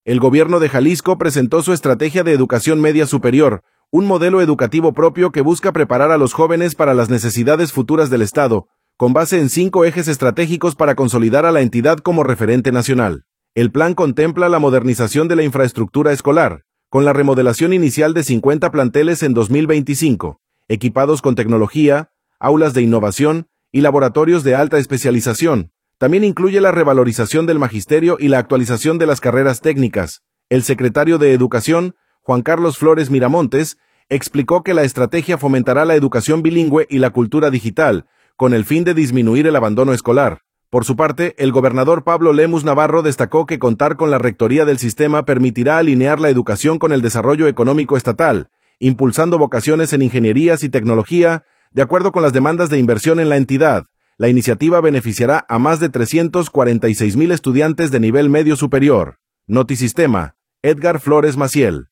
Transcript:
El gobierno de Jalisco presentó su estrategia de educación media superior, un modelo educativo propio que busca preparar a los jóvenes para las necesidades futuras del Estado, con base en 5 ejes estratégicos para consolidar a la entidad como referente nacional. El plan contempla la modernización de la infraestructura escolar, con la remodelación inicial de 50 planteles en 2025, equipados con tecnología, aulas de innovación y laboratorios de alta especialización. También incluye la revalorización del magisterio y la actualización de las carreras técnicas. El secretario de Educación, Juan Carlos Flores Miramontes, explicó que la estrategia fomentará la educación bilingüe y la cultura digital, con el fin de disminuir el abandono escolar. Por su parte, el gobernador Pablo Lemus Navarro destacó que contar con la rectoría del sistema permitirá alinear la educación con el desarrollo económico estatal, impulsando vocaciones en ingenierías y tecnología, de acuerdo con las demandas de inversión en la entidad. La iniciativa beneficiará a más de 346,000 estudiantes de nivel medio superior. Notisistema, Edgar Flores Maciel.